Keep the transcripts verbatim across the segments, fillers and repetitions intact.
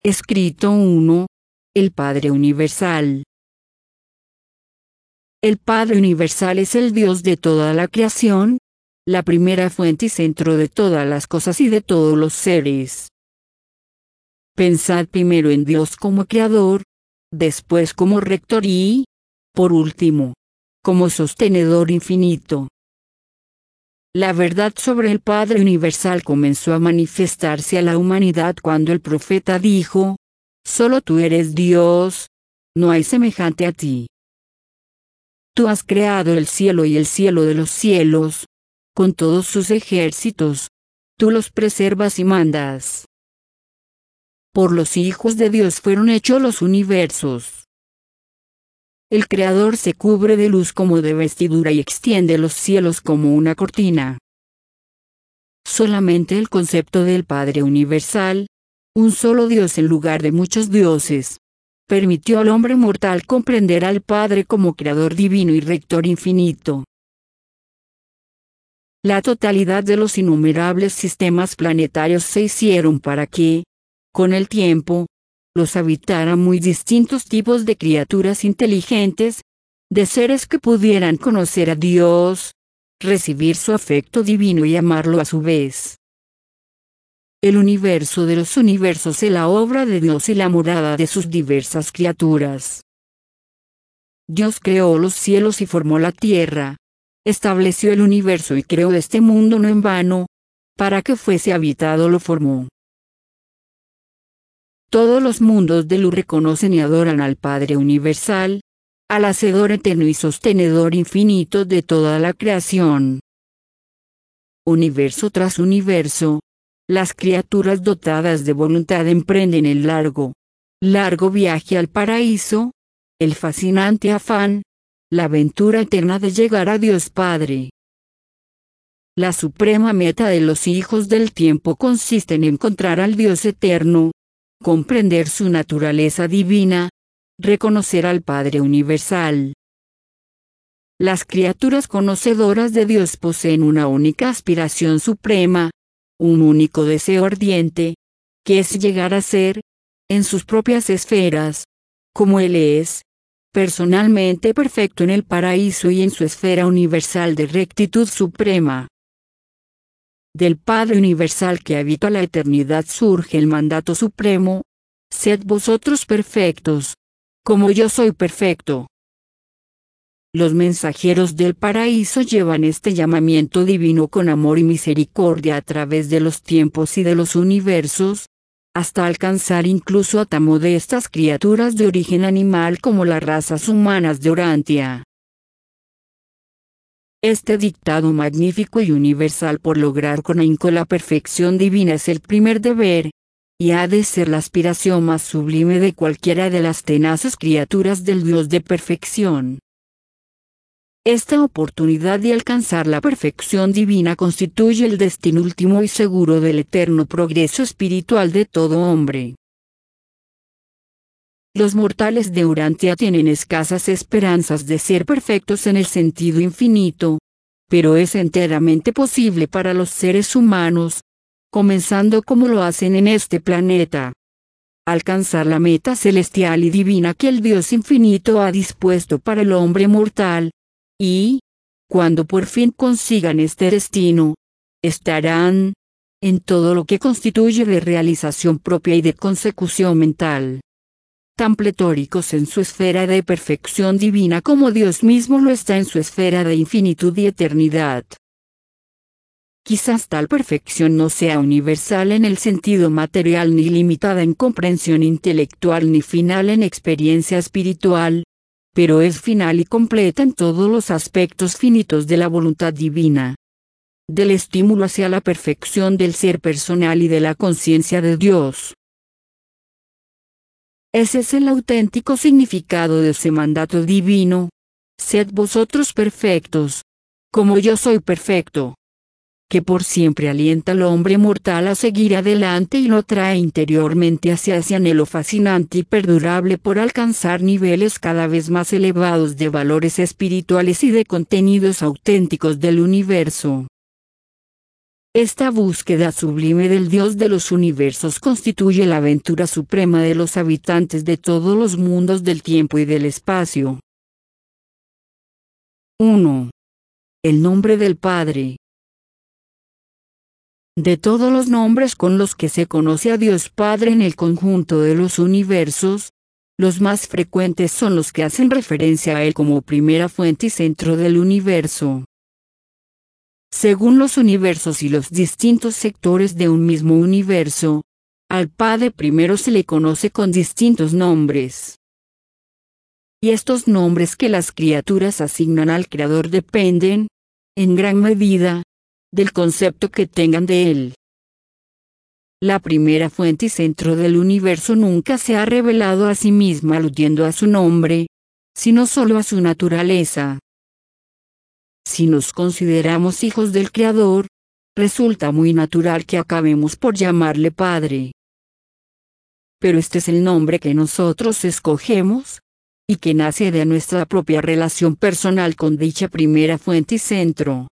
Escrito uno. El Padre Universal. El Padre Universal es el Dios de toda la creación, la primera fuente y centro de todas las cosas y de todos los seres. Pensad primero en Dios como Creador, después como Rector y, por último, como Sostenedor infinito. La verdad sobre el Padre Universal comenzó a manifestarse a la humanidad cuando el profeta dijo: «Solo tú eres Dios, no hay semejante a ti. Tú has creado el cielo y el cielo de los cielos, con todos sus ejércitos, tú los preservas y mandas. Por los hijos de Dios fueron hechos los universos. El Creador se cubre de luz como de vestidura y extiende los cielos como una cortina». Solamente el concepto del Padre Universal, un solo Dios en lugar de muchos dioses, permitió al hombre mortal comprender al Padre como Creador divino y Rector infinito. La totalidad de los innumerables sistemas planetarios se hicieron para que, con el tiempo, los habitaran muy distintos tipos de criaturas inteligentes, de seres que pudieran conocer a Dios, recibir su afecto divino y amarlo a su vez. El universo de los universos es la obra de Dios y la morada de sus diversas criaturas. Dios creó los cielos y formó la tierra, estableció el universo y creó este mundo no en vano, para que fuese habitado lo formó. Todos los mundos de luz reconocen y adoran al Padre Universal, al Hacedor eterno y Sostenedor infinito de toda la creación. Universo tras universo, las criaturas dotadas de voluntad emprenden el largo, largo viaje al paraíso, el fascinante afán, la aventura eterna de llegar a Dios Padre. La suprema meta de los hijos del tiempo consiste en encontrar al Dios eterno, comprender su naturaleza divina, reconocer al Padre Universal. Las criaturas conocedoras de Dios poseen una única aspiración suprema, un único deseo ardiente, que es llegar a ser, en sus propias esferas, como Él es, personalmente perfecto en el paraíso y en su esfera universal de rectitud suprema. Del Padre Universal que habita la eternidad surge el mandato supremo: «Sed vosotros perfectos, como yo soy perfecto». Los mensajeros del paraíso llevan este llamamiento divino con amor y misericordia a través de los tiempos y de los universos, hasta alcanzar incluso a tan modestas criaturas de origen animal como las razas humanas de Urantia. Este dictado magnífico y universal por lograr con ahínco la perfección divina es el primer deber, y ha de ser la aspiración más sublime de cualquiera de las tenaces criaturas del Dios de perfección. Esta oportunidad de alcanzar la perfección divina constituye el destino último y seguro del eterno progreso espiritual de todo hombre. Los mortales de Urantia tienen escasas esperanzas de ser perfectos en el sentido infinito, pero es enteramente posible para los seres humanos, comenzando como lo hacen en este planeta, alcanzar la meta celestial y divina que el Dios infinito ha dispuesto para el hombre mortal. Y, cuando por fin consigan este destino, estarán, en todo lo que constituye de realización propia y de consecución mental, tan pletóricos en su esfera de perfección divina como Dios mismo lo está en su esfera de infinitud y eternidad. Quizás tal perfección no sea universal en el sentido material ni limitada en comprensión intelectual ni final en experiencia espiritual, pero es final y completa en todos los aspectos finitos de la voluntad divina, del estímulo hacia la perfección del ser personal y de la conciencia de Dios. Ese es el auténtico significado de ese mandato divino: «Sed vosotros perfectos, como yo soy perfecto», que por siempre alienta al hombre mortal a seguir adelante y lo trae interiormente hacia ese anhelo fascinante y perdurable por alcanzar niveles cada vez más elevados de valores espirituales y de contenidos auténticos del universo. Esta búsqueda sublime del Dios de los universos constituye la aventura suprema de los habitantes de todos los mundos del tiempo y del espacio. uno. El nombre del Padre. De todos los nombres con los que se conoce a Dios Padre en el conjunto de los universos, los más frecuentes son los que hacen referencia a Él como primera fuente y centro del universo. Según los universos y los distintos sectores de un mismo universo, al Padre primero se le conoce con distintos nombres. Y estos nombres que las criaturas asignan al Creador dependen, en gran medida, del concepto que tengan de Él. La primera fuente y centro del universo nunca se ha revelado a sí misma aludiendo a su nombre, sino solo a su naturaleza. Si nos consideramos hijos del Creador, resulta muy natural que acabemos por llamarle Padre. Pero este es el nombre que nosotros escogemos, y que nace de nuestra propia relación personal con dicha primera fuente y centro.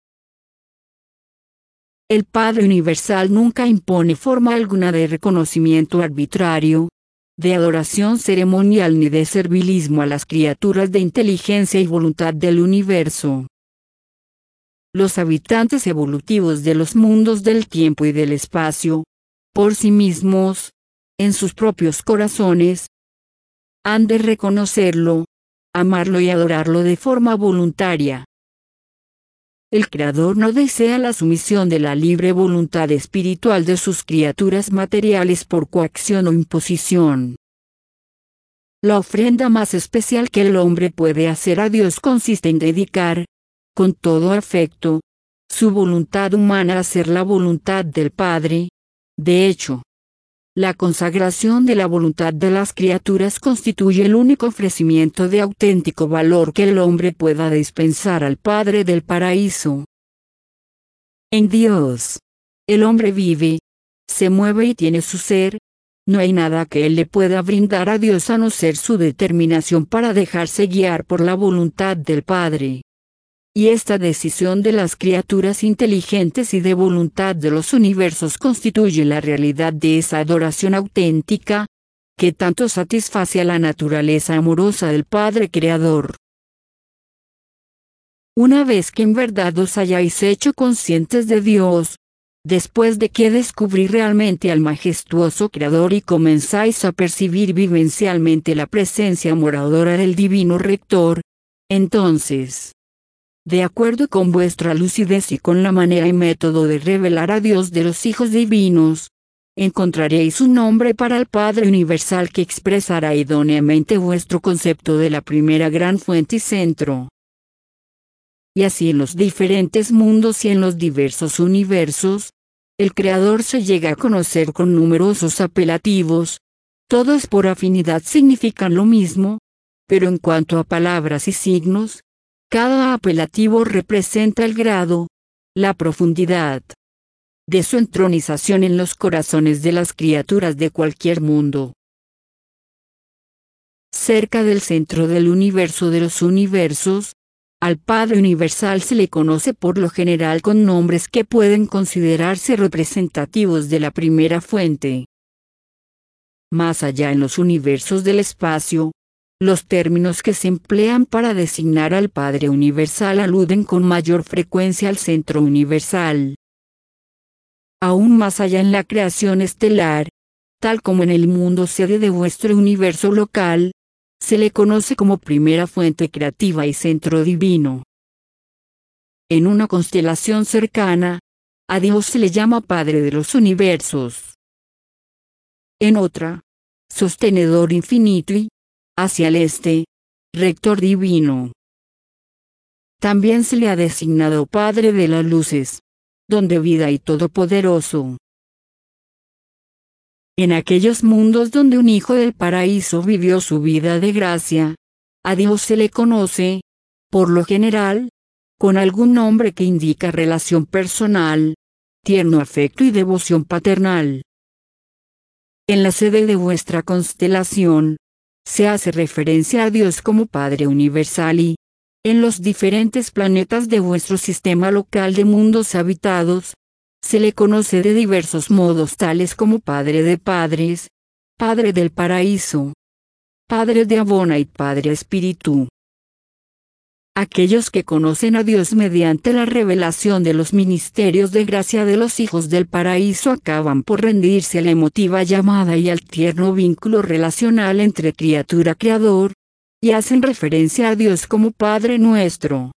El Padre Universal nunca impone forma alguna de reconocimiento arbitrario, de adoración ceremonial ni de servilismo a las criaturas de inteligencia y voluntad del universo. Los habitantes evolutivos de los mundos del tiempo y del espacio, por sí mismos, en sus propios corazones, han de reconocerlo, amarlo y adorarlo de forma voluntaria. El Creador no desea la sumisión de la libre voluntad espiritual de sus criaturas materiales por coacción o imposición. La ofrenda más especial que el hombre puede hacer a Dios consiste en dedicar, con todo afecto, su voluntad humana a hacer la voluntad del Padre. De hecho, la consagración de la voluntad de las criaturas constituye el único ofrecimiento de auténtico valor que el hombre pueda dispensar al Padre del paraíso. En Dios, el hombre vive, se mueve y tiene su ser. No hay nada que él le pueda brindar a Dios a no ser su determinación para dejarse guiar por la voluntad del Padre. Y esta decisión de las criaturas inteligentes y de voluntad de los universos constituye la realidad de esa adoración auténtica, que tanto satisface a la naturaleza amorosa del Padre Creador. Una vez que en verdad os hayáis hecho conscientes de Dios, después de que descubrí realmente al majestuoso Creador y comenzáis a percibir vivencialmente la presencia moradora del Divino Rector, entonces, de acuerdo con vuestra lucidez y con la manera y método de revelar a Dios de los hijos divinos, encontraréis un nombre para el Padre Universal que expresará idóneamente vuestro concepto de la primera gran fuente y centro. Y así en los diferentes mundos y en los diversos universos, el Creador se llega a conocer con numerosos apelativos. Todos por afinidad significan lo mismo, pero en cuanto a palabras y signos, cada apelativo representa el grado, la profundidad de su entronización en los corazones de las criaturas de cualquier mundo. Cerca del centro del universo de los universos, al Padre Universal se le conoce por lo general con nombres que pueden considerarse representativos de la primera fuente. Más allá en los universos del espacio, los términos que se emplean para designar al Padre Universal aluden con mayor frecuencia al Centro Universal. Aún más allá en la creación estelar, tal como en el mundo sede de vuestro universo local, se le conoce como primera fuente creativa y centro divino. En una constelación cercana, a Dios se le llama Padre de los universos. En otra, sostenedor infinito y, hacia el este, rector divino. También se le ha designado Padre de las luces, don de vida y todopoderoso. En aquellos mundos donde un hijo del paraíso vivió su vida de gracia, a Dios se le conoce, por lo general, con algún nombre que indica relación personal, tierno afecto y devoción paternal. En la sede de vuestra constelación, se hace referencia a Dios como Padre Universal y, en los diferentes planetas de vuestro sistema local de mundos habitados, Se le conoce de diversos modos tales como Padre de Padres, Padre del Paraíso, Padre de Abona y Padre Espíritu. Aquellos que conocen a Dios mediante la revelación de los ministerios de gracia de los hijos del paraíso acaban por rendirse a la emotiva llamada y al tierno vínculo relacional entre criatura-creador, y hacen referencia a Dios como Padre nuestro.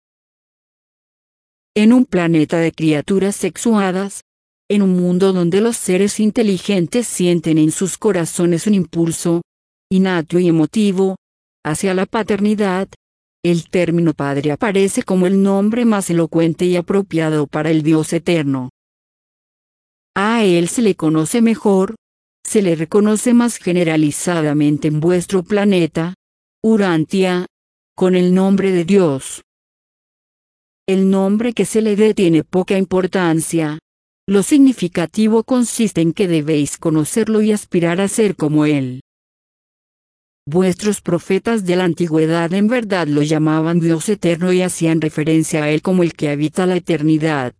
En un planeta de criaturas sexuadas, en un mundo donde los seres inteligentes sienten en sus corazones un impulso, innato y emotivo, hacia la paternidad, el término Padre aparece como el nombre más elocuente y apropiado para el Dios eterno. A Él se le conoce mejor, se le reconoce más generalizadamente en vuestro planeta, Urantia, con el nombre de Dios. El nombre que se le dé tiene poca importancia. Lo significativo consiste en que debéis conocerlo y aspirar a ser como Él. Vuestros profetas de la antigüedad en verdad lo llamaban Dios eterno y hacían referencia a Él como el que habita la eternidad.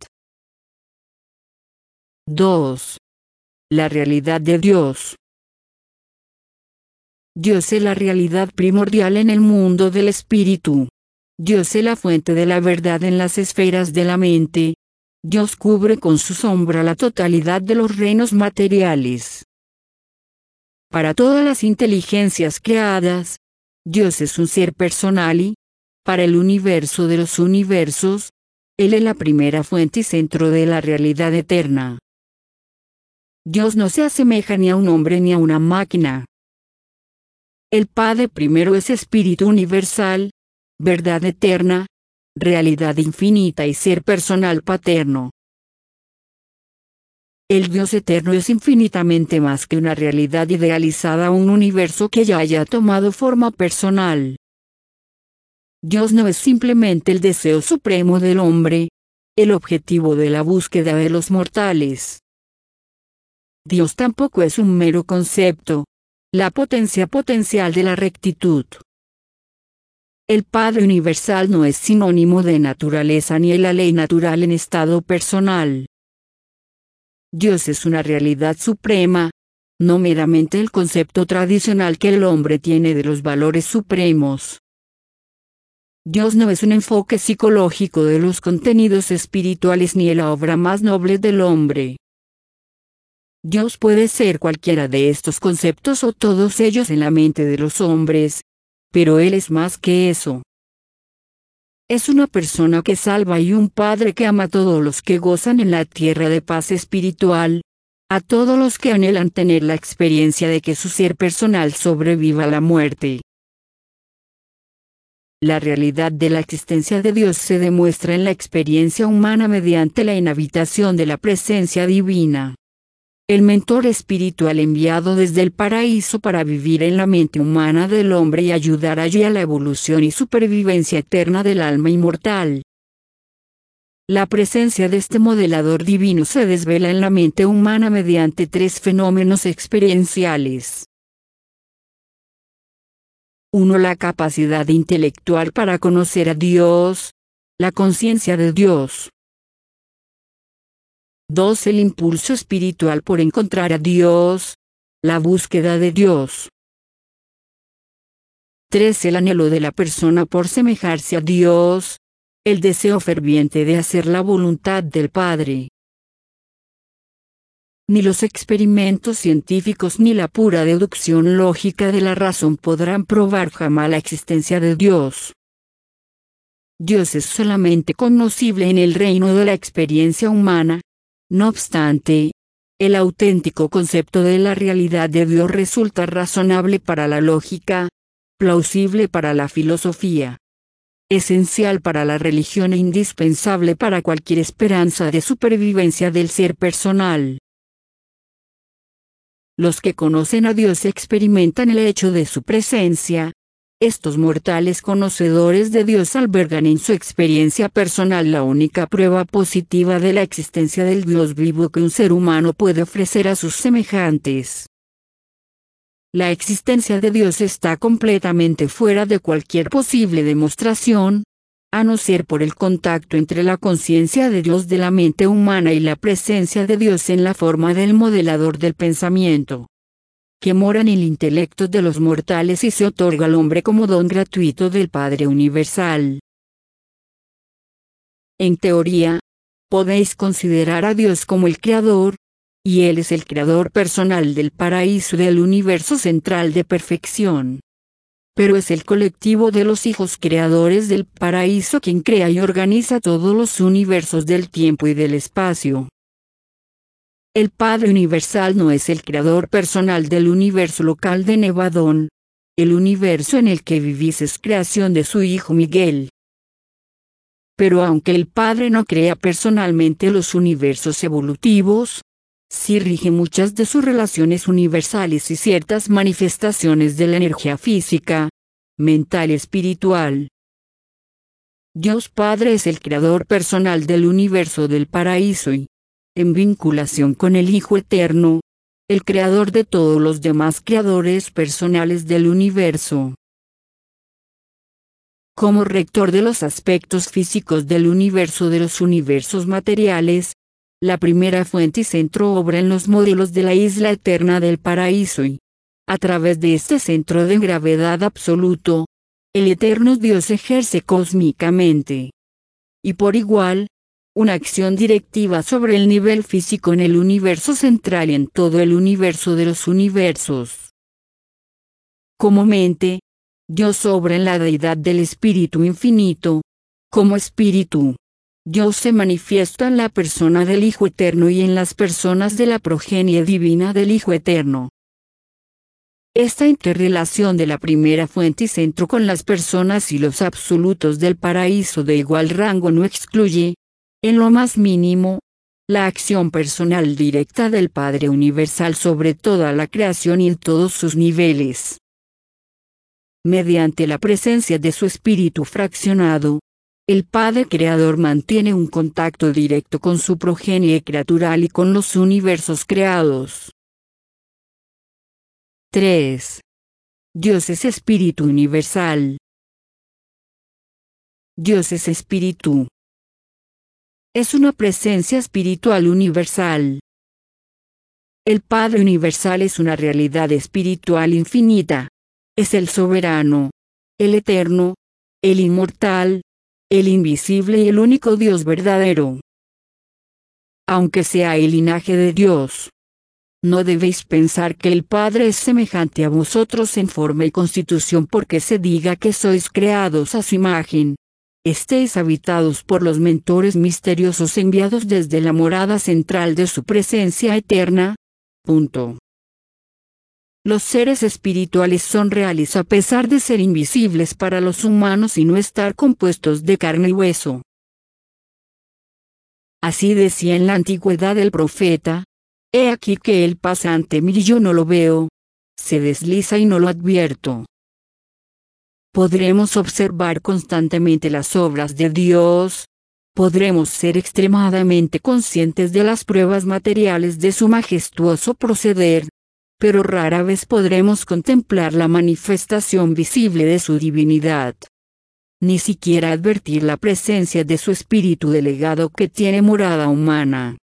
dos. La realidad de Dios. Dios es la realidad primordial en el mundo del espíritu. Dios es la fuente de la verdad en las esferas de la mente. Dios cubre con su sombra la totalidad de los reinos materiales. Para todas las inteligencias creadas, Dios es un ser personal y, para el universo de los universos, Él es la primera fuente y centro de la realidad eterna. Dios no se asemeja ni a un hombre ni a una máquina. El Padre primero es espíritu universal, verdad eterna, realidad infinita y ser personal paterno. El Dios eterno es infinitamente más que una realidad idealizada o un universo que ya haya tomado forma personal. Dios no es simplemente el deseo supremo del hombre, el objetivo de la búsqueda de los mortales. Dios tampoco es un mero concepto, la potencia potencial de la rectitud. El Padre universal no es sinónimo de naturaleza ni de la ley natural en estado personal. Dios es una realidad suprema, no meramente el concepto tradicional que el hombre tiene de los valores supremos. Dios no es un enfoque psicológico de los contenidos espirituales ni la obra más noble del hombre. Dios puede ser cualquiera de estos conceptos o todos ellos en la mente de los hombres, pero Él es más que eso. Es una persona que salva y un Padre que ama a todos los que gozan en la tierra de paz espiritual, a todos los que anhelan tener la experiencia de que su ser personal sobreviva a la muerte. La realidad de la existencia de Dios se demuestra en la experiencia humana mediante la inhabitación de la presencia divina. El mentor espiritual enviado desde el paraíso para vivir en la mente humana del hombre y ayudar allí a la evolución y supervivencia eterna del alma inmortal. La presencia de este modelador divino se desvela en la mente humana mediante tres fenómenos experienciales. uno La capacidad intelectual para conocer a Dios, la conciencia de Dios. dos El impulso espiritual por encontrar a Dios, la búsqueda de Dios. tres El anhelo de la persona por semejarse a Dios, el deseo ferviente de hacer la voluntad del Padre. Ni los experimentos científicos ni la pura deducción lógica de la razón podrán probar jamás la existencia de Dios. Dios es solamente conocible en el reino de la experiencia humana. No obstante, el auténtico concepto de la realidad de Dios resulta razonable para la lógica, plausible para la filosofía, esencial para la religión e indispensable para cualquier esperanza de supervivencia del ser personal. Los que conocen a Dios experimentan el hecho de su presencia. Estos mortales conocedores de Dios albergan en su experiencia personal la única prueba positiva de la existencia del Dios vivo que un ser humano puede ofrecer a sus semejantes. La existencia de Dios está completamente fuera de cualquier posible demostración. a no ser por el contacto entre la conciencia de Dios de la mente humana y la presencia de Dios en la forma del modelador del pensamiento, que mora en el intelecto de los mortales y se otorga al hombre como don gratuito del Padre Universal. En teoría, podéis considerar a Dios como el Creador, y Él es el Creador personal del paraíso del universo central de perfección. Pero es el colectivo de los hijos creadores del paraíso quien crea y organiza todos los universos del tiempo y del espacio. El Padre Universal no es el creador personal del universo local de Nevadón. El universo en el que vivís es creación de su Hijo Miguel. Pero aunque el Padre no crea personalmente los universos evolutivos, sí rige muchas de sus relaciones universales y ciertas manifestaciones de la energía física, mental y espiritual. Dios Padre es el creador personal del universo del paraíso y, en vinculación con el Hijo Eterno, el creador de todos los demás creadores personales del universo. Como rector de los aspectos físicos del universo de los universos materiales, la primera fuente y centro obra en los modelos de la isla eterna del paraíso y, a través de este centro de gravedad absoluto, el eterno Dios ejerce cósmicamente, y por igual, una acción directiva sobre el nivel físico en el universo central y en todo el universo de los universos. Como mente, Dios obra en la deidad del Espíritu Infinito. Como Espíritu, Dios se manifiesta en la persona del Hijo Eterno y en las personas de la progenie divina del Hijo Eterno. Esta interrelación de la primera fuente y centro con las personas y los absolutos del paraíso de igual rango no excluye, en lo más mínimo, la acción personal directa del Padre Universal sobre toda la creación y en todos sus niveles. Mediante la presencia de su espíritu fraccionado, el Padre Creador mantiene un contacto directo con su progenie creatural y con los universos creados. tres. Dios es espíritu universal. Dios es espíritu. Es una presencia espiritual universal. El Padre Universal es una realidad espiritual infinita. Es el soberano, el eterno, el inmortal, el invisible y el único Dios verdadero. Aunque sea el linaje de Dios, no debéis pensar que el Padre es semejante a vosotros en forma y constitución porque se diga que sois creados a su imagen. Estéis habitados por los mentores misteriosos enviados desde la morada central de su presencia eterna. Punto. Los seres espirituales son reales a pesar de ser invisibles para los humanos y no estar compuestos de carne y hueso. Así decía en la antigüedad el profeta: he aquí que él pasa ante mí y yo no lo veo, se desliza y no lo advierto. Podremos observar constantemente las obras de Dios, podremos ser extremadamente conscientes de las pruebas materiales de su majestuoso proceder, pero rara vez podremos contemplar la manifestación visible de su divinidad. Ni siquiera advertir la presencia de su espíritu delegado que tiene morada humana.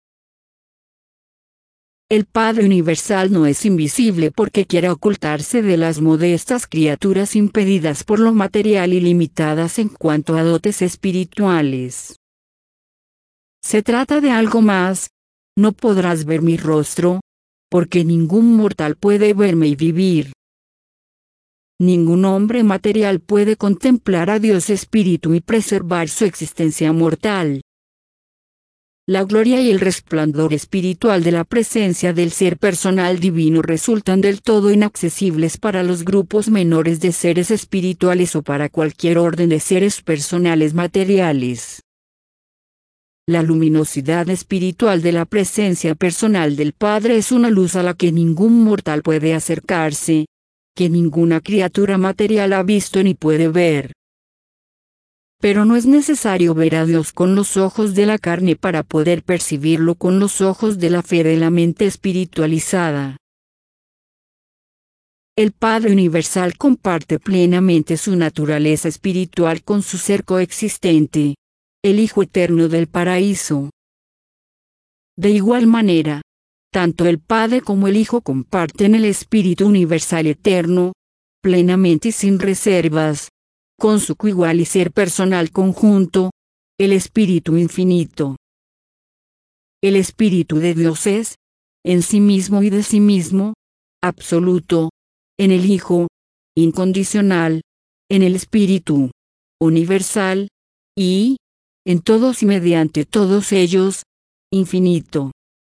El Padre Universal no es invisible porque quiera ocultarse de las modestas criaturas impedidas por lo material y limitadas en cuanto a dotes espirituales. Se trata de algo más. No podrás ver mi rostro, porque ningún mortal puede verme y vivir. Ningún hombre material puede contemplar a Dios Espíritu y preservar su existencia mortal. La gloria y el resplandor espiritual de la presencia del ser personal divino resultan del todo inaccesibles para los grupos menores de seres espirituales o para cualquier orden de seres personales materiales. La luminosidad espiritual de la presencia personal del Padre es una luz a la que ningún mortal puede acercarse, que ninguna criatura material ha visto ni puede ver. Pero no es necesario ver a Dios con los ojos de la carne para poder percibirlo con los ojos de la fe de la mente espiritualizada. El Padre Universal comparte plenamente su naturaleza espiritual con su ser coexistente, el Hijo Eterno del Paraíso. De igual manera, tanto el Padre como el Hijo comparten el Espíritu Universal Eterno, plenamente y sin reservas, con su coigual y ser personal conjunto, el Espíritu Infinito. El Espíritu de Dios es, en sí mismo y de sí mismo, absoluto, en el Hijo, incondicional, en el Espíritu, universal, y, en todos y mediante todos ellos, infinito.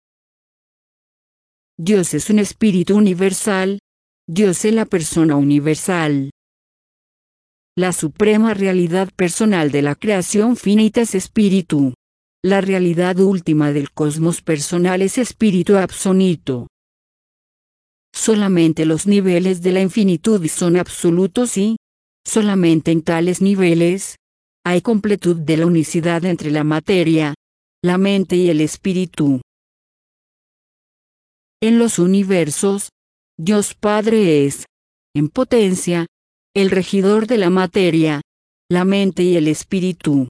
Dios es un Espíritu universal, Dios es la persona universal. La suprema realidad personal de la creación finita es Espíritu. La realidad última del cosmos personal es Espíritu absoluto. Solamente los niveles de la infinitud son absolutos y, solamente en tales niveles, hay completud de la unicidad entre la materia, la mente y el espíritu. En los universos, Dios Padre es, en potencia, el regidor de la materia, la mente y el espíritu.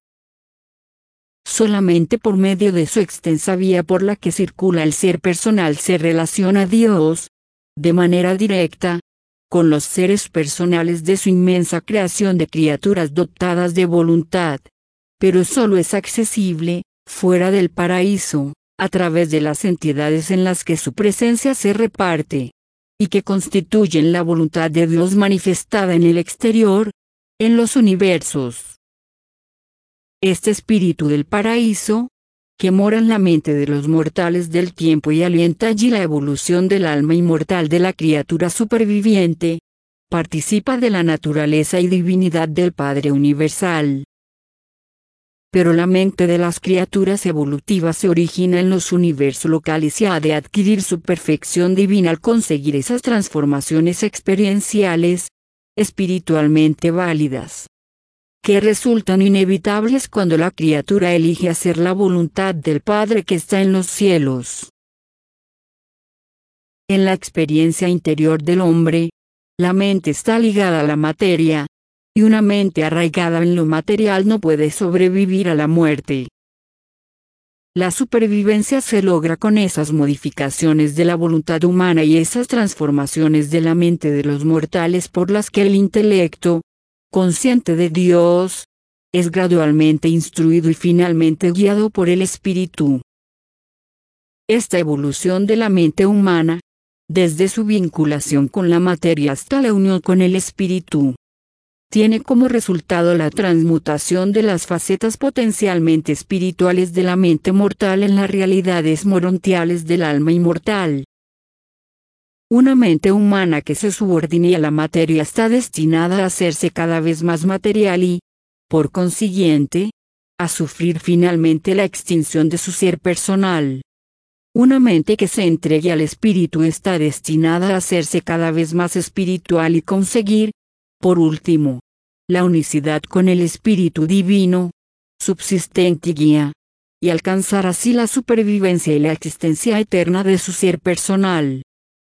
Solamente por medio de su extensa vía por la que circula el ser personal se relaciona a Dios, de manera directa, con los seres personales de su inmensa creación de criaturas dotadas de voluntad. Pero solo es accesible, fuera del paraíso, a través de las entidades en las que su presencia se reparte, y que constituyen la voluntad de Dios manifestada en el exterior, en los universos. Este espíritu del paraíso, que mora en la mente de los mortales del tiempo y alienta allí la evolución del alma inmortal de la criatura superviviente, participa de la naturaleza y divinidad del Padre Universal. Pero la mente de las criaturas evolutivas se origina en los universos locales y ha de adquirir su perfección divina al conseguir esas transformaciones experienciales, espiritualmente válidas, que resultan inevitables cuando la criatura elige hacer la voluntad del Padre que está en los cielos. En la experiencia interior del hombre, la mente está ligada a la materia, y una mente arraigada en lo material no puede sobrevivir a la muerte. La supervivencia se logra con esas modificaciones de la voluntad humana y esas transformaciones de la mente de los mortales por las que el intelecto, consciente de Dios, es gradualmente instruido y finalmente guiado por el Espíritu. Esta evolución de la mente humana, desde su vinculación con la materia hasta la unión con el Espíritu, tiene como resultado la transmutación de las facetas potencialmente espirituales de la mente mortal en las realidades morontiales del alma inmortal. Una mente humana que se subordine a la materia está destinada a hacerse cada vez más material y, por consiguiente, a sufrir finalmente la extinción de su ser personal. Una mente que se entregue al espíritu está destinada a hacerse cada vez más espiritual y conseguir, por último, la unicidad con el Espíritu Divino, subsistente y guía, y alcanzar así la supervivencia y la existencia eterna de su ser personal.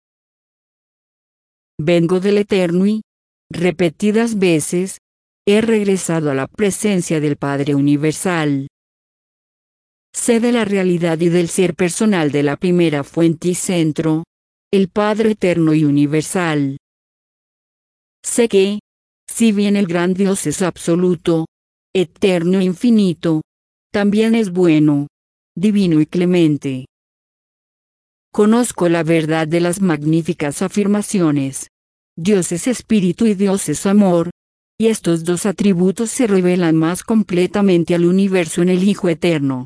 Vengo del Eterno y, repetidas veces, he regresado a la presencia del Padre Universal. Sé de la realidad y del ser personal de la primera fuente y centro, el Padre Eterno y Universal. Sé que, si bien el gran Dios es absoluto, eterno e infinito, también es bueno, divino y clemente. Conozco la verdad de las magníficas afirmaciones. Dios es espíritu y Dios es amor, y estos dos atributos se revelan más completamente al universo en el Hijo Eterno.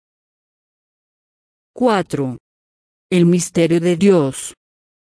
cuatro. El misterio de Dios.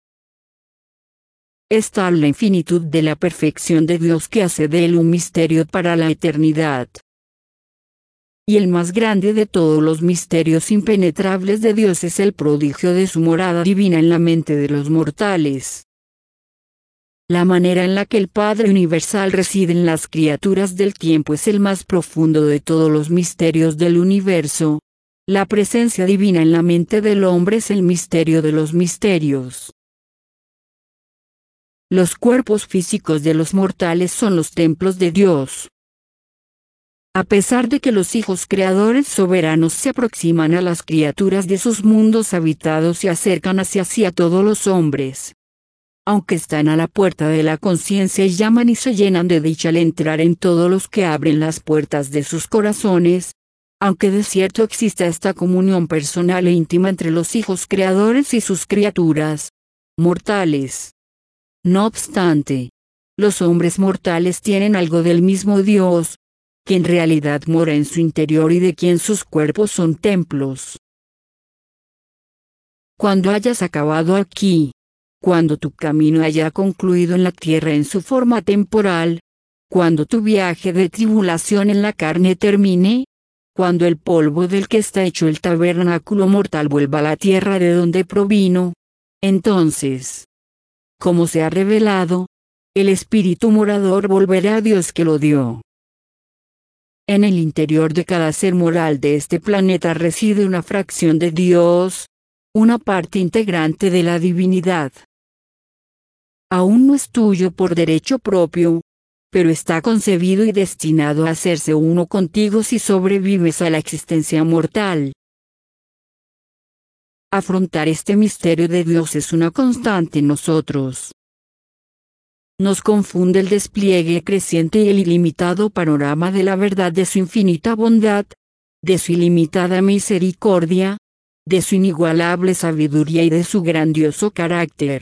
Es tal la infinitud de la perfección de Dios que hace de él un misterio para la eternidad. Y el más grande de todos los misterios impenetrables de Dios es el prodigio de su morada divina en la mente de los mortales. La manera en la que el Padre Universal reside en las criaturas del tiempo es el más profundo de todos los misterios del universo. La presencia divina en la mente del hombre es el misterio de los misterios. Los cuerpos físicos de los mortales son los templos de Dios. A pesar de que los hijos creadores soberanos se aproximan a las criaturas de sus mundos habitados y acercan hacia sí a todos los hombres, aunque están a la puerta de la conciencia y llaman y se llenan de dicha al entrar en todos los que abren las puertas de sus corazones, aunque de cierto exista esta comunión personal e íntima entre los hijos creadores y sus criaturas mortales. No obstante, los hombres mortales tienen algo del mismo Dios, que en realidad mora en su interior y de quien sus cuerpos son templos. Cuando hayas acabado aquí, cuando tu camino haya concluido en la tierra en su forma temporal, cuando tu viaje de tribulación en la carne termine, cuando el polvo del que está hecho el tabernáculo mortal vuelva a la tierra de donde provino, entonces, como se ha revelado, el espíritu morador volverá a Dios que lo dio. En el interior de cada ser moral de este planeta reside una fracción de Dios, una parte integrante de la divinidad. Aún no es tuyo por derecho propio, pero está concebido y destinado a hacerse uno contigo si sobrevives a la existencia mortal. Afrontar este misterio de Dios es una constante en nosotros. Nos confunde el despliegue creciente y el ilimitado panorama de la verdad de su infinita bondad, de su ilimitada misericordia, de su inigualable sabiduría y de su grandioso carácter.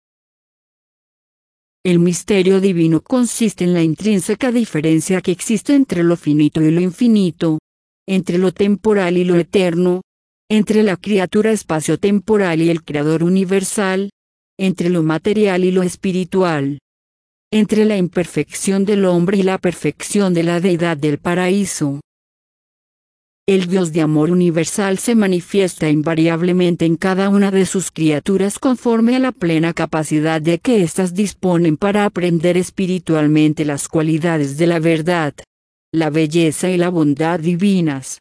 El misterio divino consiste en la intrínseca diferencia que existe entre lo finito y lo infinito, entre lo temporal y lo eterno, entre la criatura espacio-temporal y el Creador universal, entre lo material y lo espiritual, entre la imperfección del hombre y la perfección de la deidad del paraíso. El Dios de amor universal se manifiesta invariablemente en cada una de sus criaturas conforme a la plena capacidad de que éstas disponen para aprender espiritualmente las cualidades de la verdad, la belleza y la bondad divinas.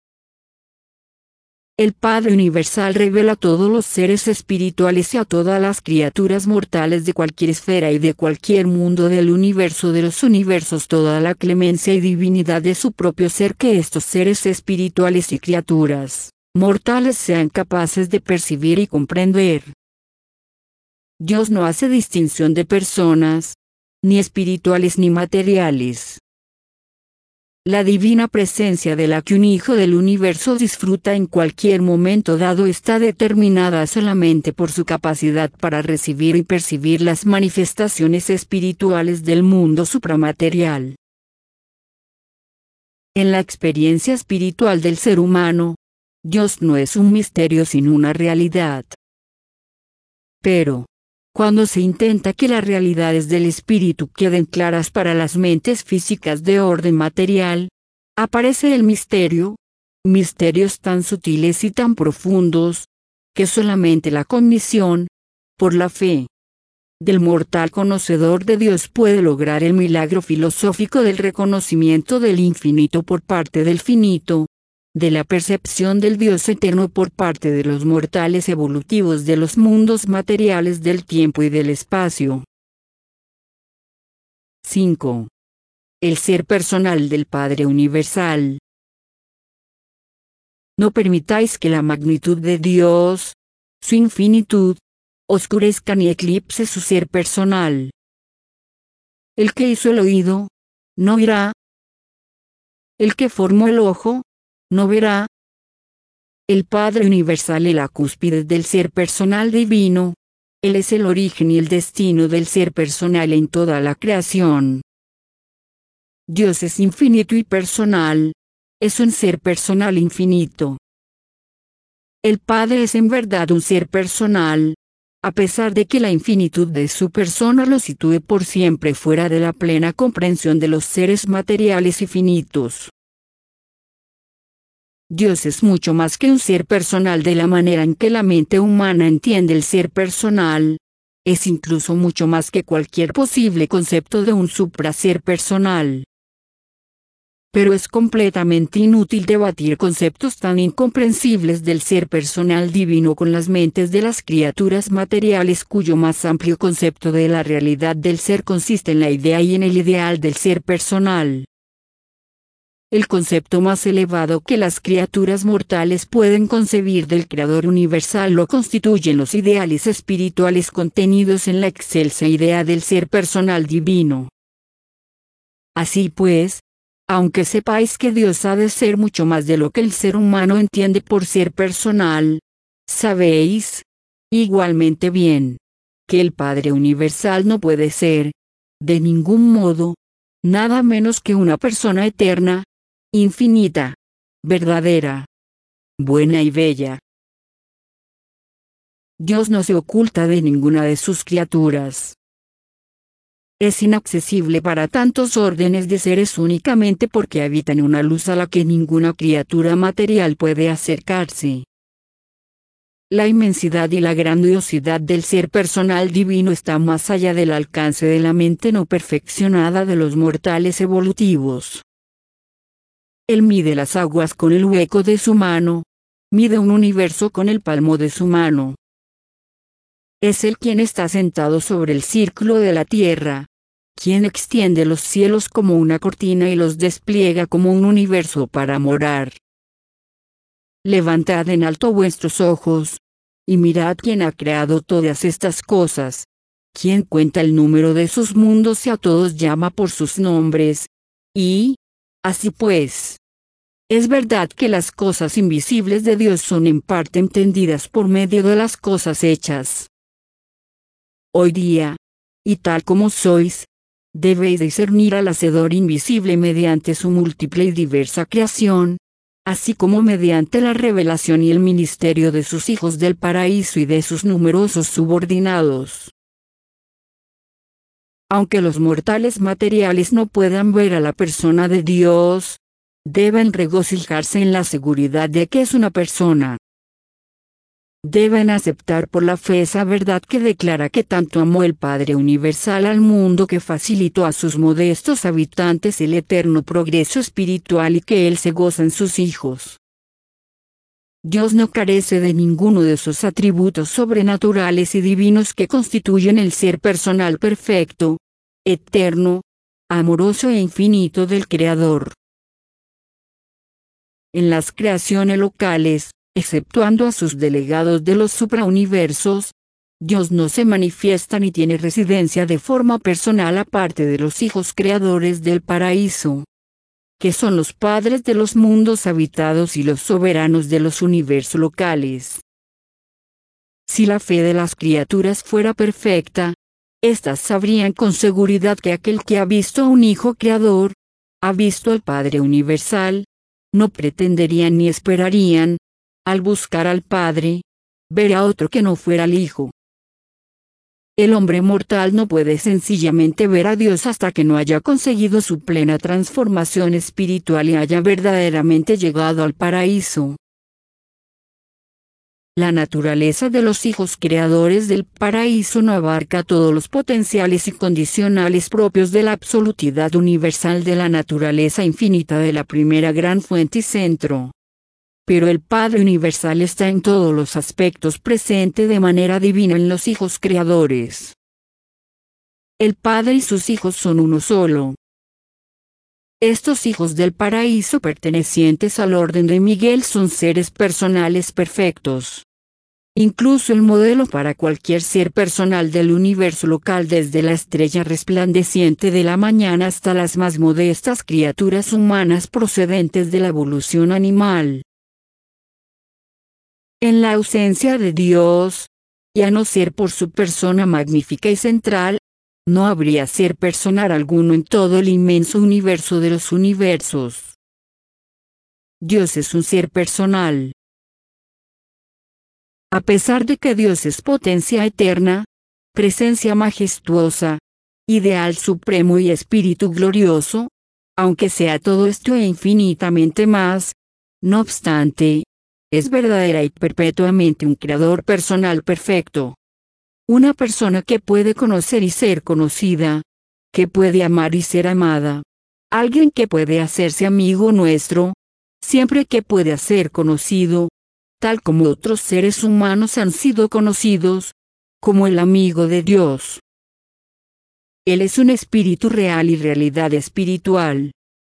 El Padre Universal revela a todos los seres espirituales y a todas las criaturas mortales de cualquier esfera y de cualquier mundo del universo de los universos toda la clemencia y divinidad de su propio ser que estos seres espirituales y criaturas mortales sean capaces de percibir y comprender. Dios no hace distinción de personas, ni espirituales ni materiales. La divina presencia de la que un hijo del universo disfruta en cualquier momento dado está determinada solamente por su capacidad para recibir y percibir las manifestaciones espirituales del mundo supramaterial. En la experiencia espiritual del ser humano, Dios no es un misterio sino una realidad. Pero, cuando se intenta que las realidades del espíritu queden claras para las mentes físicas de orden material, aparece el misterio, misterios tan sutiles y tan profundos, que solamente la cognición, por la fe, del mortal conocedor de Dios puede lograr el milagro filosófico del reconocimiento del infinito por parte del finito, de la percepción del Dios eterno por parte de los mortales evolutivos de los mundos materiales del tiempo y del espacio. cinco. El ser personal del Padre Universal. No permitáis que la magnitud de Dios, su infinitud, oscurezca ni eclipse su ser personal. El que hizo el oído, no oirá. El que formó el ojo, no verá. El Padre Universal es la cúspide del ser personal divino. Él es el origen y el destino del ser personal en toda la creación. Dios es infinito y personal. Es un ser personal infinito. El Padre es en verdad un ser personal, a pesar de que la infinitud de su persona lo sitúe por siempre fuera de la plena comprensión de los seres materiales y finitos. Dios es mucho más que un ser personal de la manera en que la mente humana entiende el ser personal. Es incluso mucho más que cualquier posible concepto de un supraser personal. pero es completamente inútil debatir conceptos tan incomprensibles del ser personal divino con las mentes de las criaturas materiales cuyo más amplio concepto de la realidad del ser consiste en la idea y en el ideal del ser personal. El concepto más elevado que las criaturas mortales pueden concebir del Creador universal lo constituyen los ideales espirituales contenidos en la excelsa idea del ser personal divino. Así pues, aunque sepáis que Dios ha de ser mucho más de lo que el ser humano entiende por ser personal, sabéis, igualmente bien, que el Padre Universal no puede ser, de ningún modo, nada menos que una persona eterna, infinita, verdadera, buena y bella. Dios no se oculta de ninguna de sus criaturas. Es inaccesible para tantos órdenes de seres únicamente porque habita en una luz a la que ninguna criatura material puede acercarse. La inmensidad y la grandiosidad del ser personal divino está más allá del alcance de la mente no perfeccionada de los mortales evolutivos. Él mide las aguas con el hueco de su mano, mide un universo con el palmo de su mano. Es Él quien está sentado sobre el círculo de la tierra, quien extiende los cielos como una cortina y los despliega como un universo para morar. Levantad en alto vuestros ojos, y mirad quién ha creado todas estas cosas, quien cuenta el número de sus mundos y a todos llama por sus nombres, y, así pues, es verdad que las cosas invisibles de Dios son en parte entendidas por medio de las cosas hechas. Hoy día, y tal como sois, debéis discernir al Hacedor invisible mediante su múltiple y diversa creación, así como mediante la revelación y el ministerio de sus hijos del paraíso y de sus numerosos subordinados. Aunque los mortales materiales no puedan ver a la persona de Dios, deben regocijarse en la seguridad de que es una persona. Deben aceptar por la fe esa verdad que declara que tanto amó el Padre Universal al mundo que facilitó a sus modestos habitantes el eterno progreso espiritual y que Él se goza en sus hijos. Dios no carece de ninguno de esos atributos sobrenaturales y divinos que constituyen el ser personal perfecto, eterno, amoroso e infinito del Creador. En las creaciones locales, exceptuando a sus delegados de los suprauniversos, Dios no se manifiesta ni tiene residencia de forma personal aparte de los hijos creadores del paraíso, que son los padres de los mundos habitados y los soberanos de los universos locales. Si la fe de las criaturas fuera perfecta, éstas sabrían con seguridad que aquel que ha visto a un Hijo Creador, ha visto al Padre Universal, no pretenderían ni esperarían, al buscar al Padre, ver a otro que no fuera el Hijo. El hombre mortal no puede sencillamente ver a Dios hasta que no haya conseguido su plena transformación espiritual y haya verdaderamente llegado al paraíso. La naturaleza de los hijos creadores del paraíso no abarca todos los potenciales incondicionales propios de la absolutidad universal de la naturaleza infinita de la primera gran fuente y centro. Pero el Padre Universal está en todos los aspectos presente de manera divina en los hijos creadores. El Padre y sus hijos son uno solo. Estos hijos del paraíso pertenecientes al orden de Miguel son seres personales perfectos. Incluso el modelo para cualquier ser personal del universo local, desde la estrella resplandeciente de la mañana hasta las más modestas criaturas humanas procedentes de la evolución animal. En la ausencia de Dios, y a no ser por su persona magnífica y central, no habría ser personal alguno en todo el inmenso universo de los universos. Dios es un ser personal. A pesar de que Dios es potencia eterna, presencia majestuosa, ideal supremo y espíritu glorioso, aunque sea todo esto e infinitamente más, no obstante, es verdadera y perpetuamente un creador personal perfecto. Una persona que puede conocer y ser conocida, que puede amar y ser amada, alguien que puede hacerse amigo nuestro, siempre que puede ser conocido, tal como otros seres humanos han sido conocidos, como el amigo de Dios. Él es un espíritu real y realidad espiritual.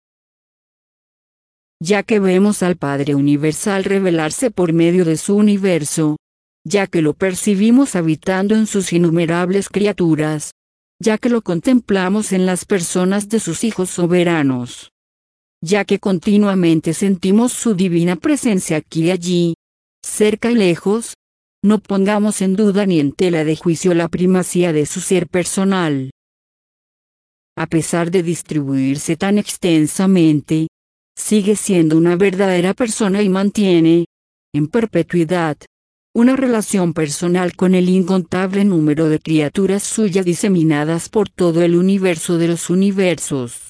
Ya que vemos al Padre Universal revelarse por medio de su universo, ya que lo percibimos habitando en sus innumerables criaturas, ya que lo contemplamos en las personas de sus hijos soberanos, ya que continuamente sentimos su divina presencia aquí y allí, cerca y lejos, no pongamos en duda ni en tela de juicio la primacía de su ser personal. A pesar de distribuirse tan extensamente, sigue siendo una verdadera persona y mantiene, en perpetuidad, una relación personal con el incontable número de criaturas suyas diseminadas por todo el universo de los universos.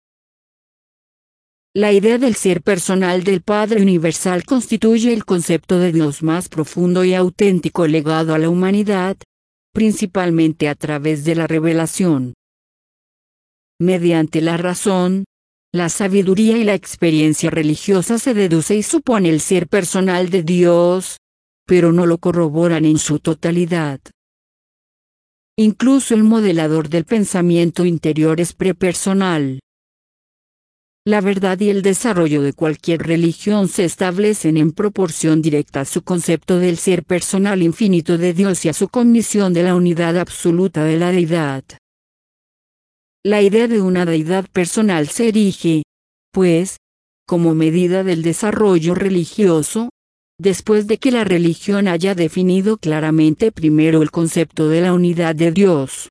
La idea del ser personal del Padre Universal constituye el concepto de Dios más profundo y auténtico legado a la humanidad, principalmente a través de la revelación. Mediante la razón, la sabiduría y la experiencia religiosa se deduce y supone el ser personal de Dios, pero no lo corroboran en su totalidad. Incluso el modelador del pensamiento interior es prepersonal. La verdad y el desarrollo de cualquier religión se establecen en proporción directa a su concepto del ser personal infinito de Dios y a su cognición de la unidad absoluta de la deidad. La idea de una deidad personal se erige, pues, como medida del desarrollo religioso, después de que la religión haya definido claramente primero el concepto de la unidad de Dios.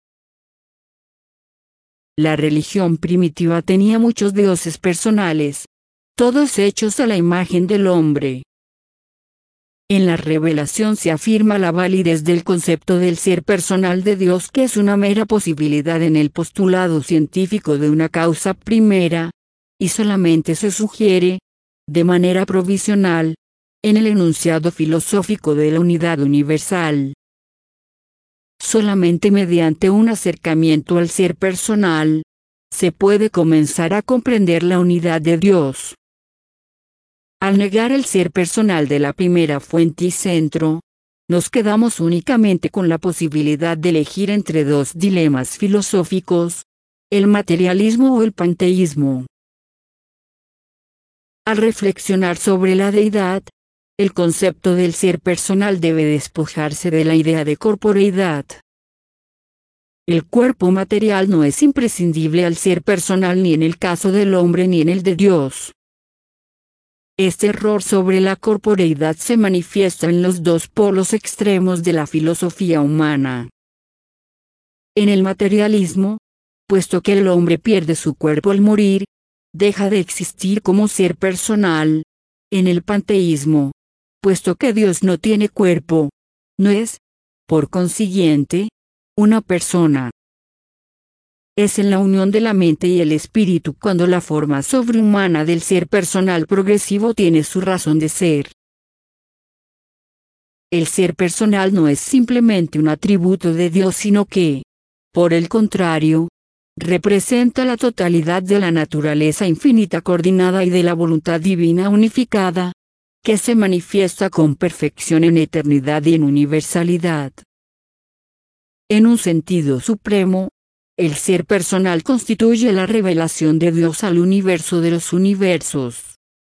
La religión primitiva tenía muchos dioses personales, todos hechos a la imagen del hombre. En la revelación se afirma la validez del concepto del ser personal de Dios, que es una mera posibilidad en el postulado científico de una causa primera, y solamente se sugiere, de manera provisional, en el enunciado filosófico de la unidad universal. Solamente mediante un acercamiento al ser personal, se puede comenzar a comprender la unidad de Dios. Al negar el ser personal de la primera fuente y centro, nos quedamos únicamente con la posibilidad de elegir entre dos dilemas filosóficos, el materialismo o el panteísmo. Al reflexionar sobre la deidad, el concepto del ser personal debe despojarse de la idea de corporeidad. El cuerpo material no es imprescindible al ser personal ni en el caso del hombre ni en el de Dios. Este error sobre la corporeidad se manifiesta en los dos polos extremos de la filosofía humana. En el materialismo, puesto que el hombre pierde su cuerpo al morir, deja de existir como ser personal. En el panteísmo, puesto que Dios no tiene cuerpo, no es, por consiguiente, una persona. Es en la unión de la mente y el espíritu cuando la forma sobrehumana del ser personal progresivo tiene su razón de ser. El ser personal no es simplemente un atributo de Dios, sino que, por el contrario, representa la totalidad de la naturaleza infinita coordinada y de la voluntad divina unificada, que se manifiesta con perfección en eternidad y en universalidad. En un sentido supremo, el ser personal constituye la revelación de Dios al universo de los universos.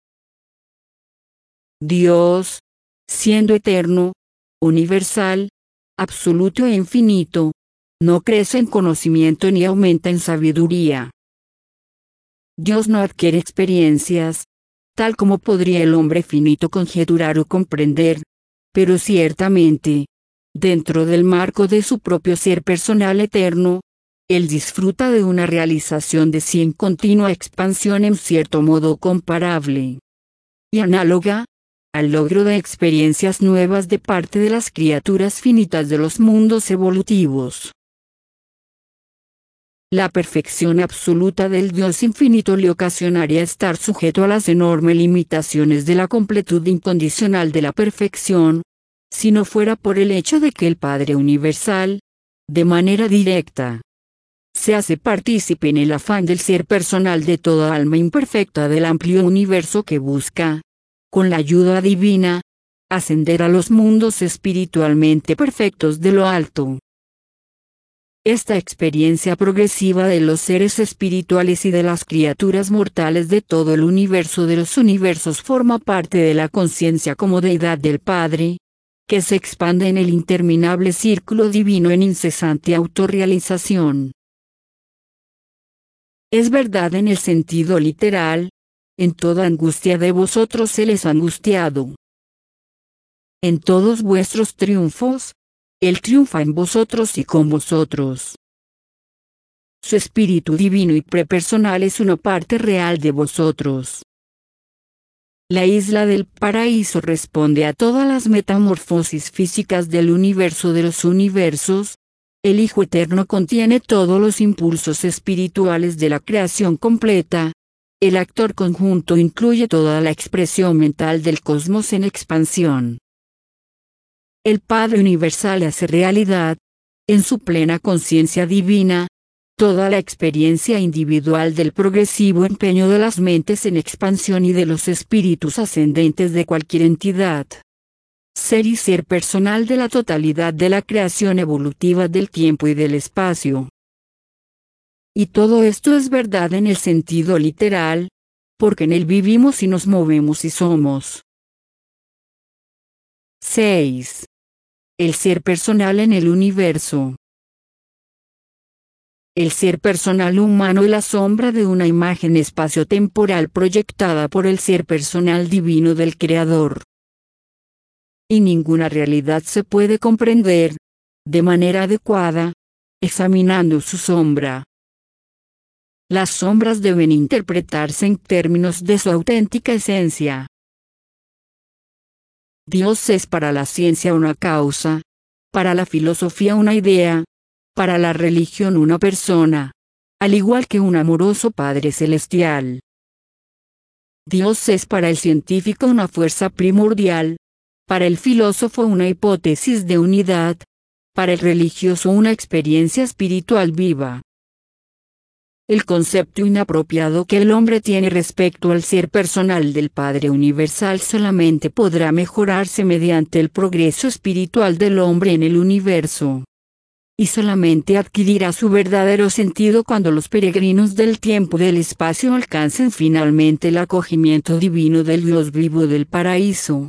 Dios, siendo eterno, universal, absoluto e infinito, no crece en conocimiento ni aumenta en sabiduría. Dios no adquiere experiencias, tal como podría el hombre finito conjeturar o comprender, pero ciertamente, dentro del marco de su propio ser personal eterno, Él disfruta de una realización de sí en continua expansión en cierto modo comparable y análoga al logro de experiencias nuevas de parte de las criaturas finitas de los mundos evolutivos. La perfección absoluta del Dios infinito le ocasionaría estar sujeto a las enormes limitaciones de la completud incondicional de la perfección, si no fuera por el hecho de que el Padre Universal, de manera directa, se hace partícipe en el afán del ser personal de toda alma imperfecta del amplio universo que busca, con la ayuda divina, ascender a los mundos espiritualmente perfectos de lo alto. Esta experiencia progresiva de los seres espirituales y de las criaturas mortales de todo el universo de los universos forma parte de la conciencia como deidad del Padre, que se expande en el interminable círculo divino en incesante autorrealización. Es verdad en el sentido literal, en toda angustia de vosotros Él es angustiado. En todos vuestros triunfos, Él triunfa en vosotros y con vosotros. Su espíritu divino y prepersonal es una parte real de vosotros. La isla del paraíso responde a todas las metamorfosis físicas del universo de los universos. El Hijo Eterno contiene todos los impulsos espirituales de la creación completa. El actor conjunto incluye toda la expresión mental del cosmos en expansión. El Padre Universal hace realidad, en su plena conciencia divina, toda la experiencia individual del progresivo empeño de las mentes en expansión y de los espíritus ascendentes de cualquier entidad. Ser y ser personal de la totalidad de la creación evolutiva del tiempo y del espacio. Y todo esto es verdad en el sentido literal, porque en él vivimos y nos movemos y somos. seis. El ser personal en el universo. El ser personal humano es la sombra de una imagen espacio-temporal proyectada por el ser personal divino del Creador. Y ninguna realidad se puede comprender, de manera adecuada, examinando su sombra. Las sombras deben interpretarse en términos de su auténtica esencia. Dios es para la ciencia una causa, para la filosofía una idea, para la religión una persona, al igual que un amoroso Padre Celestial. Dios es para el científico una fuerza primordial, para el filósofo una hipótesis de unidad, para el religioso una experiencia espiritual viva. El concepto inapropiado que el hombre tiene respecto al ser personal del Padre Universal solamente podrá mejorarse mediante el progreso espiritual del hombre en el universo. Y solamente adquirirá su verdadero sentido cuando los peregrinos del tiempo y del espacio alcancen finalmente el acogimiento divino del Dios vivo del paraíso.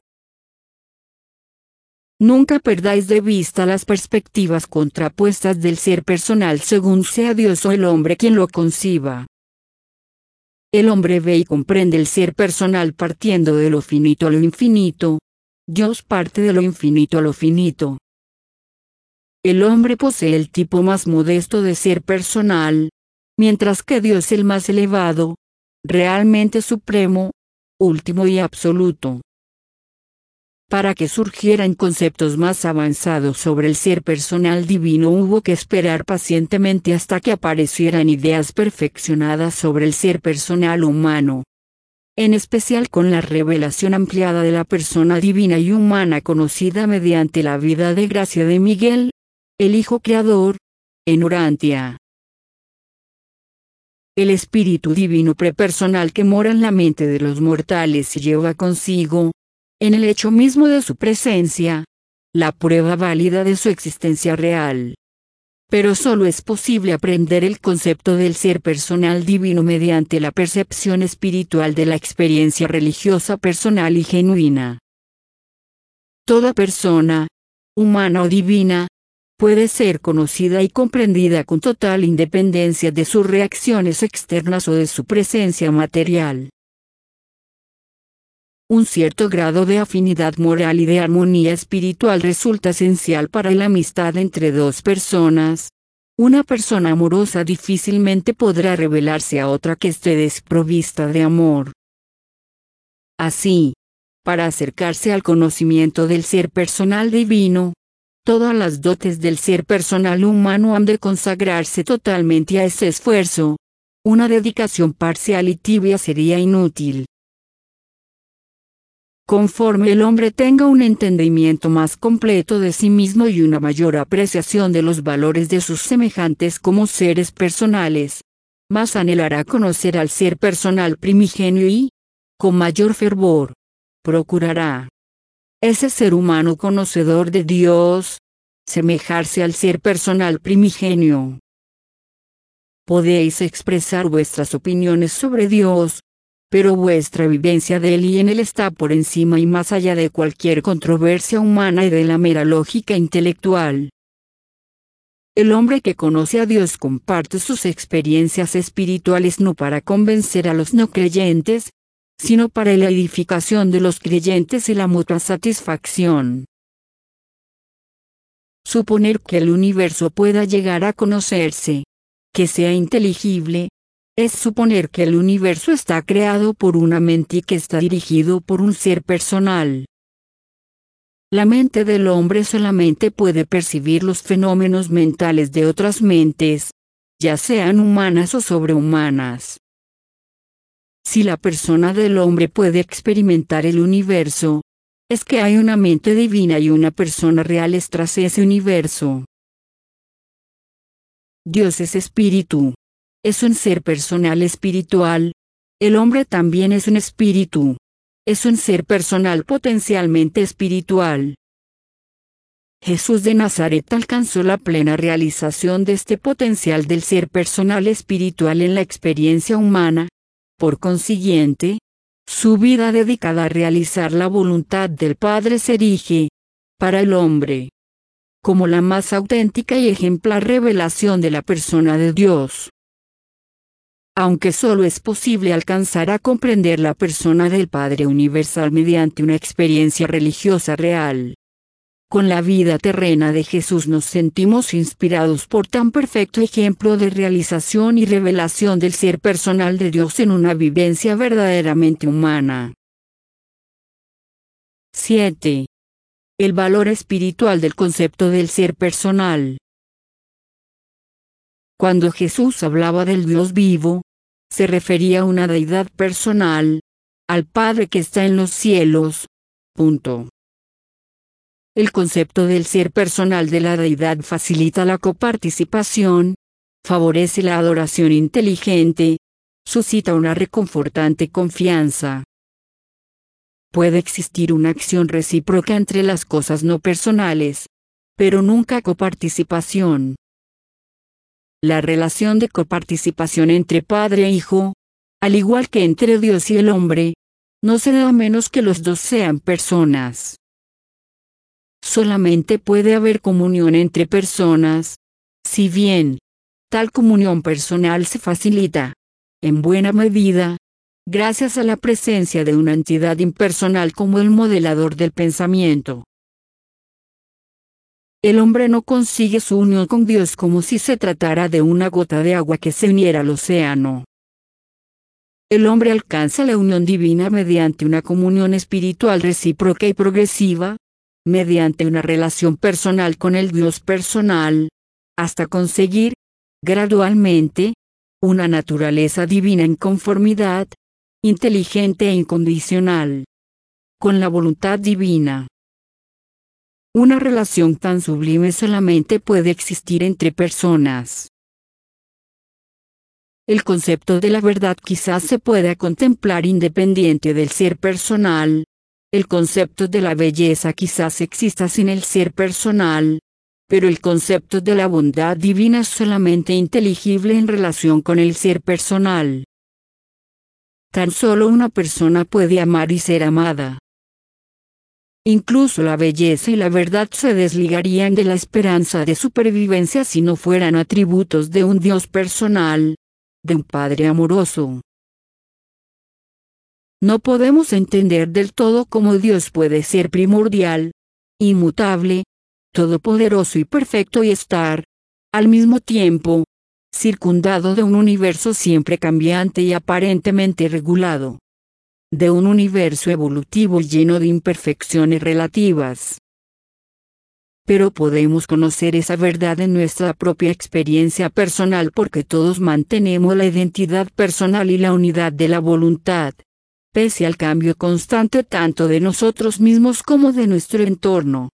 Nunca perdáis de vista las perspectivas contrapuestas del ser personal según sea Dios o el hombre quien lo conciba. El hombre ve y comprende el ser personal partiendo de lo finito a lo infinito. Dios parte de lo infinito a lo finito. El hombre posee el tipo más modesto de ser personal, mientras que Dios el más elevado, realmente supremo, último y absoluto. Para que surgieran conceptos más avanzados sobre el ser personal divino hubo que esperar pacientemente hasta que aparecieran ideas perfeccionadas sobre el ser personal humano. En especial con la revelación ampliada de la persona divina y humana conocida mediante la vida de gracia de Miguel, el Hijo Creador, en Urantia. El Espíritu Divino prepersonal que mora en la mente de los mortales y lleva consigo, en el hecho mismo de su presencia, la prueba válida de su existencia real. Pero solo es posible aprender el concepto del ser personal divino mediante la percepción espiritual de la experiencia religiosa personal y genuina. Toda persona, humana o divina, puede ser conocida y comprendida con total independencia de sus reacciones externas o de su presencia material. Un cierto grado de afinidad moral y de armonía espiritual resulta esencial para la amistad entre dos personas. Una persona amorosa difícilmente podrá revelarse a otra que esté desprovista de amor. Así, para acercarse al conocimiento del ser personal divino, todas las dotes del ser personal humano han de consagrarse totalmente a ese esfuerzo. Una dedicación parcial y tibia sería inútil. Conforme el hombre tenga un entendimiento más completo de sí mismo y una mayor apreciación de los valores de sus semejantes como seres personales, más anhelará conocer al ser personal primigenio y, con mayor fervor, procurará, ese ser humano conocedor de Dios, semejarse al ser personal primigenio. Podéis expresar vuestras opiniones sobre Dios, pero vuestra vivencia de Él y en Él está por encima y más allá de cualquier controversia humana y de la mera lógica intelectual. El hombre que conoce a Dios comparte sus experiencias espirituales no para convencer a los no creyentes, sino para la edificación de los creyentes y la mutua satisfacción. Suponer que el universo pueda llegar a conocerse, que sea inteligible, es suponer que el universo está creado por una mente y que está dirigido por un ser personal. La mente del hombre solamente puede percibir los fenómenos mentales de otras mentes, ya sean humanas o sobrehumanas. Si la persona del hombre puede experimentar el universo, es que hay una mente divina y una persona real tras ese universo. Dios es espíritu. Es un ser personal espiritual. El hombre también es un espíritu. Es un ser personal potencialmente espiritual. Jesús de Nazaret alcanzó la plena realización de este potencial del ser personal espiritual en la experiencia humana. Por consiguiente, su vida dedicada a realizar la voluntad del Padre se erige, para el hombre, como la más auténtica y ejemplar revelación de la persona de Dios. Aunque solo es posible alcanzar a comprender la persona del Padre Universal mediante una experiencia religiosa real, con la vida terrena de Jesús nos sentimos inspirados por tan perfecto ejemplo de realización y revelación del ser personal de Dios en una vivencia verdaderamente humana. siete. El valor espiritual del concepto del ser personal. Cuando Jesús hablaba del Dios vivo, se refería a una deidad personal, al Padre que está en los cielos. Punto. El concepto del ser personal de la deidad facilita la coparticipación, favorece la adoración inteligente, suscita una reconfortante confianza. Puede existir una acción recíproca entre las cosas no personales, pero nunca coparticipación. La relación de coparticipación entre padre e hijo, al igual que entre Dios y el hombre, no se da a menos que los dos sean personas. Solamente puede haber comunión entre personas, si bien, tal comunión personal se facilita, en buena medida, gracias a la presencia de una entidad impersonal como el modelador del pensamiento. El hombre no consigue su unión con Dios como si se tratara de una gota de agua que se uniera al océano. El hombre alcanza la unión divina mediante una comunión espiritual recíproca y progresiva, mediante una relación personal con el Dios personal, hasta conseguir, gradualmente, una naturaleza divina en conformidad, inteligente e incondicional, con la voluntad divina. Una relación tan sublime solamente puede existir entre personas. El concepto de la verdad quizás se pueda contemplar independiente del ser personal. El concepto de la belleza quizás exista sin el ser personal, pero el concepto de la bondad divina es solamente inteligible en relación con el ser personal. Tan solo una persona puede amar y ser amada. Incluso la belleza y la verdad se desligarían de la esperanza de supervivencia si no fueran atributos de un Dios personal, de un Padre amoroso. No podemos entender del todo cómo Dios puede ser primordial, inmutable, todopoderoso y perfecto y estar, al mismo tiempo, circundado de un universo siempre cambiante y aparentemente regulado. De un universo evolutivo lleno de imperfecciones relativas. Pero podemos conocer esa verdad en nuestra propia experiencia personal porque todos mantenemos la identidad personal y la unidad de la voluntad, pese al cambio constante tanto de nosotros mismos como de nuestro entorno.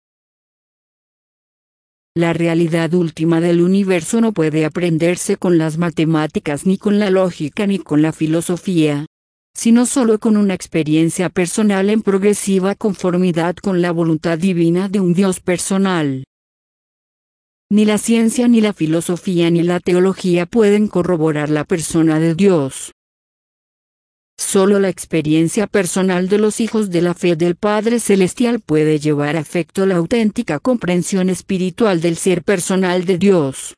La realidad última del universo no puede aprenderse con las matemáticas ni con la lógica ni con la filosofía, sino solo con una experiencia personal en progresiva conformidad con la voluntad divina de un Dios personal. Ni la ciencia ni la filosofía ni la teología pueden corroborar la persona de Dios. Solo la experiencia personal de los hijos de la fe del Padre Celestial puede llevar a efecto la auténtica comprensión espiritual del ser personal de Dios.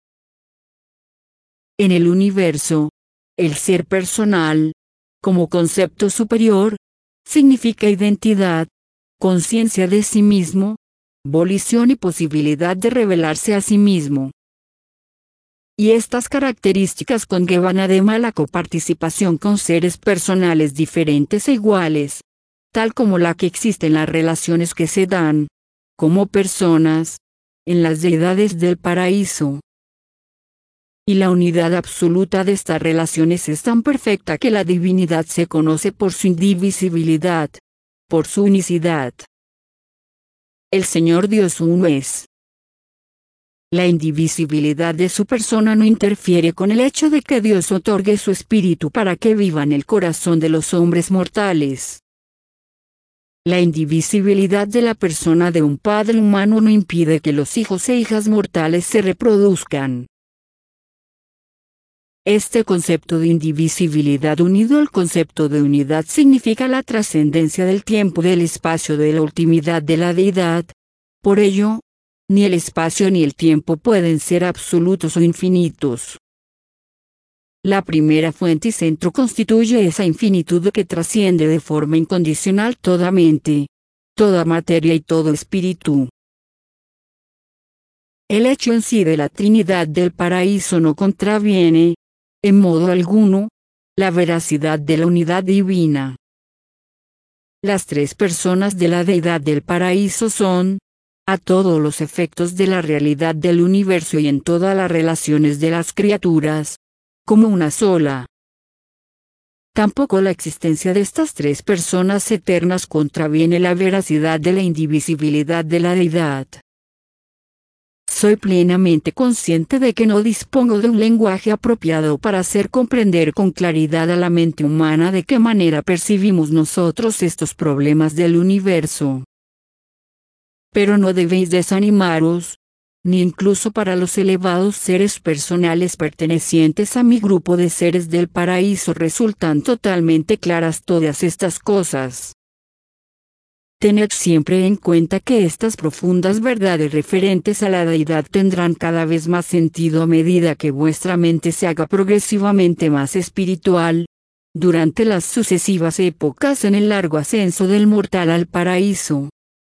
En el universo, el ser personal, como concepto superior, significa identidad, conciencia de sí mismo, volición y posibilidad de revelarse a sí mismo. Y estas características conllevan además la coparticipación con seres personales diferentes e iguales, tal como la que existe en las relaciones que se dan, como personas, en las deidades del paraíso. Y la unidad absoluta de estas relaciones es tan perfecta que la divinidad se conoce por su indivisibilidad, por su unicidad. El Señor Dios uno es. La indivisibilidad de su persona no interfiere con el hecho de que Dios otorgue su espíritu para que viva en el corazón de los hombres mortales. La indivisibilidad de la persona de un padre humano no impide que los hijos e hijas mortales se reproduzcan. Este concepto de indivisibilidad unido al concepto de unidad significa la trascendencia del tiempo y del espacio de la ultimidad de la deidad. Por ello, ni el espacio ni el tiempo pueden ser absolutos o infinitos. La primera fuente y centro constituye esa infinitud que trasciende de forma incondicional toda mente, toda materia y todo espíritu. El hecho en sí de la Trinidad del paraíso no contraviene, en modo alguno, la veracidad de la unidad divina. Las tres personas de la deidad del paraíso son, a todos los efectos de la realidad del universo y en todas las relaciones de las criaturas, como una sola. Tampoco la existencia de estas tres personas eternas contraviene la veracidad de la indivisibilidad de la deidad. Soy plenamente consciente de que no dispongo de un lenguaje apropiado para hacer comprender con claridad a la mente humana de qué manera percibimos nosotros estos problemas del universo. Pero no debéis desanimaros, ni incluso para los elevados seres personales pertenecientes a mi grupo de seres del paraíso resultan totalmente claras todas estas cosas. Tened siempre en cuenta que estas profundas verdades referentes a la deidad tendrán cada vez más sentido a medida que vuestra mente se haga progresivamente más espiritual, durante las sucesivas épocas en el largo ascenso del mortal al paraíso.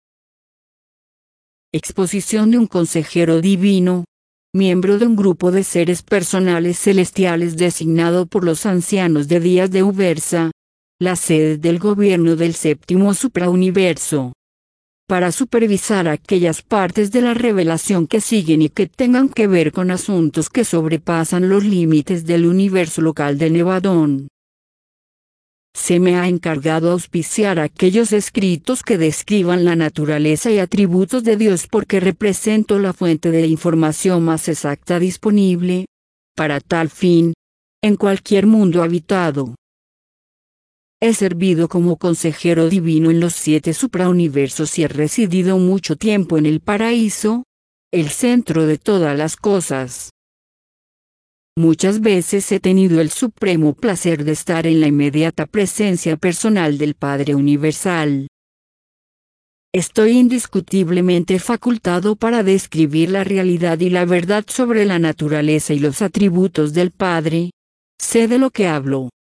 Exposición de un consejero divino, miembro de un grupo de seres personales celestiales designado por los ancianos de días de Ubersa, la sede del gobierno del séptimo suprauniverso, para supervisar aquellas partes de la revelación que siguen y que tengan que ver con asuntos que sobrepasan los límites del universo local de Nevadón. Se me ha encargado auspiciar aquellos escritos que describan la naturaleza y atributos de Dios porque represento la fuente de información más exacta disponible, para tal fin, en cualquier mundo habitado. He servido como consejero divino en los siete suprauniversos y he residido mucho tiempo en el paraíso, el centro de todas las cosas. Muchas veces he tenido el supremo placer de estar en la inmediata presencia personal del Padre Universal. Estoy indiscutiblemente facultado para describir la realidad y la verdad sobre la naturaleza y los atributos del Padre. Sé de lo que hablo.